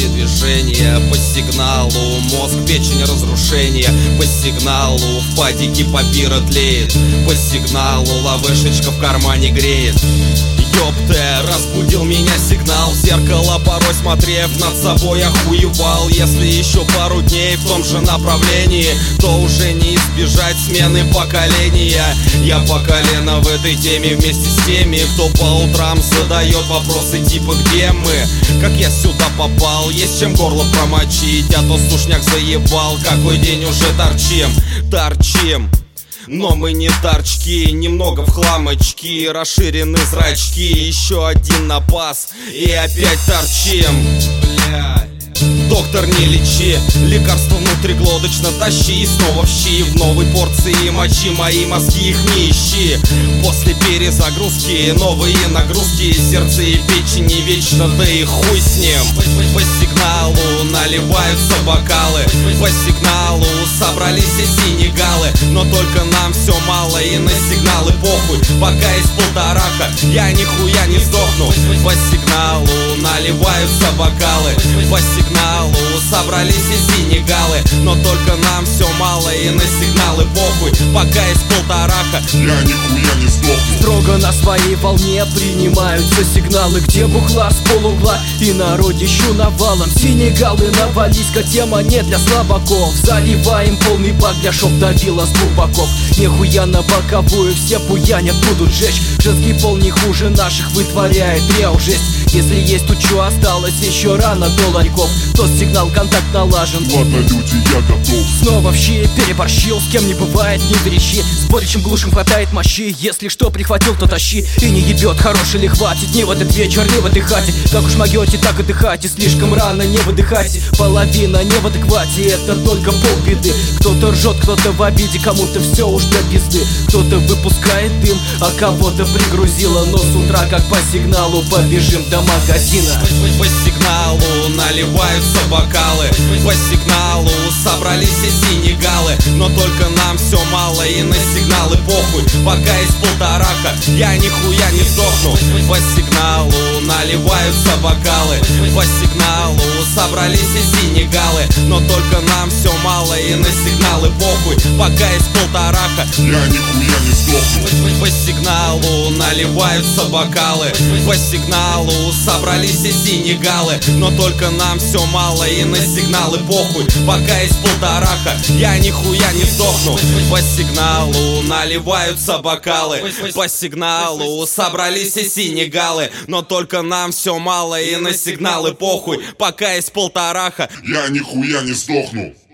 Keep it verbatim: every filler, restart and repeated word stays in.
движения. По сигналу мозг, печень, разрушение. По сигналу в падике папира тлеет. По сигналу лавешечка в кармане греет. Ёпте, разбудил меня сигнал. В зеркало порой смотрев над собой охуевал. Если еще пару дней в том же направлении, то уже не избежать смены поколения. Я по колено в этой теме вместе с теми, кто по утрам задает вопросы типа где мы, как я сюда попал, есть чем горло промочить, а то сушняк заебал, какой день уже торчим, торчим. Но мы не торчки, немного в хламочки, расширены зрачки, еще один напас и опять торчим. Блядь. Доктор, не лечи, лекарство внутриглоточно тащи. И снова в щи, в новой порции мочи, мои мозги их не ищи. После перезагрузки новые нагрузки, сердце и печени вечно, да и хуй с ним. По сигналу наливаются бокалы, по сигналу собрались все синегалы. Но только нам все мало и на сигналы похуй. Пока есть полтораха, я нихуя не сдохну. По сигналу наливаются бокалы, по сигналу собрались все синегалы. Но только нам все мало и на сигналы похуй. Пока есть полтораха, я нихуя не сдохну. Строго на своей волне принимаются сигналы, где бухла с полугла и народищу навалом. Синегалы навались, как тема не для слабаков. Заливаем полный бак для шоп давила с двух боков. Нихуя на боковую, все буянят будут жечь. Женский пол не хуже наших вытворяет реал жесть. Если есть, тут что осталось, еще рано до ларьков. Тот сигнал, контакт налажен. Ладно, люди, я готов. Снова в щи, переборщил, с кем не бывает, не верещи. С боричем глушим хватает мощи. Если что прихватил, то тащи. И не ебет, хороший ли хватит. Не в этот вечер, не в этой хате. Как уж могете, так отдыхайте. Слишком рано, не выдыхайте. Половина не в адеквате, это только полбеды. Кто-то ржет, кто-то в обиде, кому-то все уж до пизды. Кто-то выпускает дым, а кого-то пригрузило. Но с утра, как по сигналу, побежим до магазина. По сигналу наливаются бокалы, по сигналу собрались все синегалы. Но только нам все мало и на сигналы похуй. Пока есть полтораха, я нихуя не сдохну. По сигналу наливаются бокалы, по сигналу собрались все синегалы. Но только нам все мало и на сигналы похуй. Пока есть полтораха, я нихуя не сдохну. По сигналу наливаются бокалы, по сигналу собрались все синегалы. Но только нам все мало и на сигналы похуй. Пока есть полтораха, я нихуя не сдохну. По сигналу наливаются бокалы, по сигналу собрались все синегалы. Но только нам все мало и на сигналы похуй. Пока есть полтораха, я нихуя не сдохну.